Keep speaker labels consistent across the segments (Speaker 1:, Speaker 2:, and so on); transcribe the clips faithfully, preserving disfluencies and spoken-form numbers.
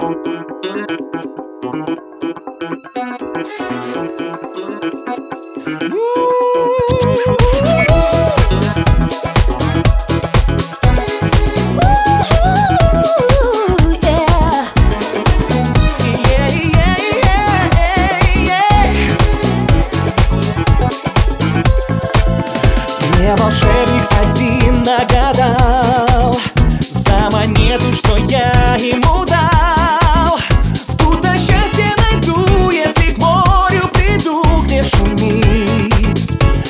Speaker 1: Мне волшебник один нагадал за монету, что я ему дал. Тут на счастье найду, если к морю приду, где шумит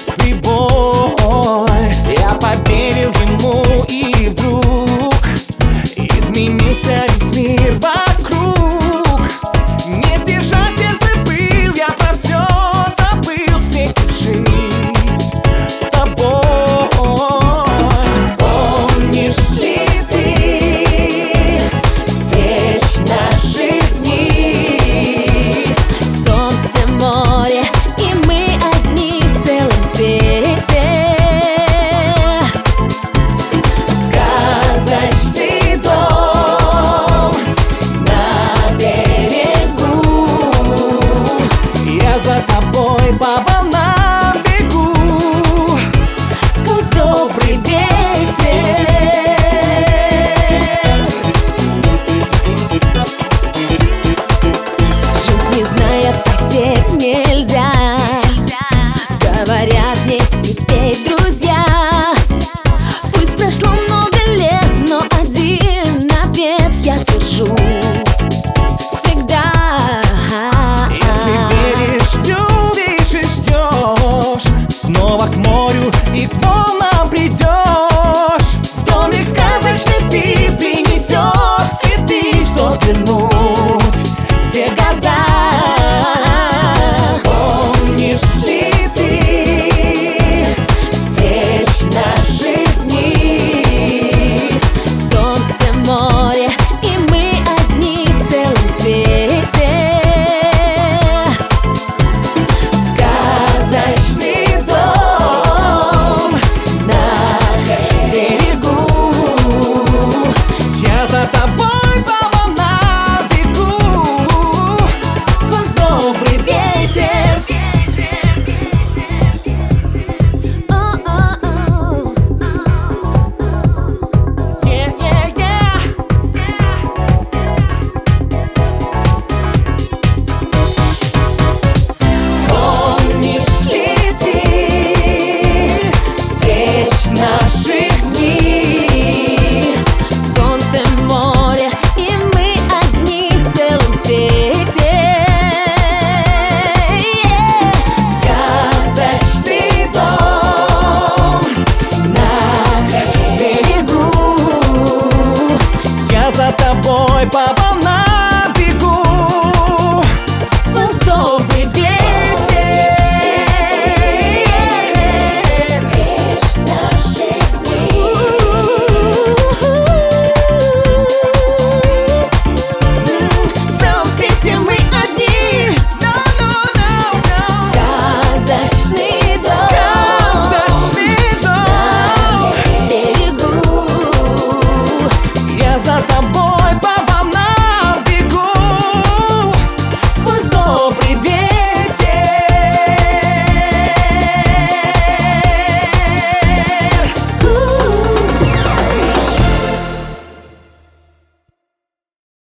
Speaker 1: прибой. Я поверил ему, и вдруг изменился весь мир вокруг. Не сдержать сердце пыл, я про все забыл, встретившись. За тобой по волнам бегу сквозь добрый ветер. Жить не зная потерь нельзя, говорят мне теперь друзья. Пусть прошло много лет, но один ответ я держу всегда. Любишь и ждешь, снова к морю и к волнам придешь. В домик сказочный ты принесешь цветы, чтоб вернуть те года. Помнишь ли ты встреч наших дней? Солнце, море, и мы одни в целом свете. За тобой по волнам.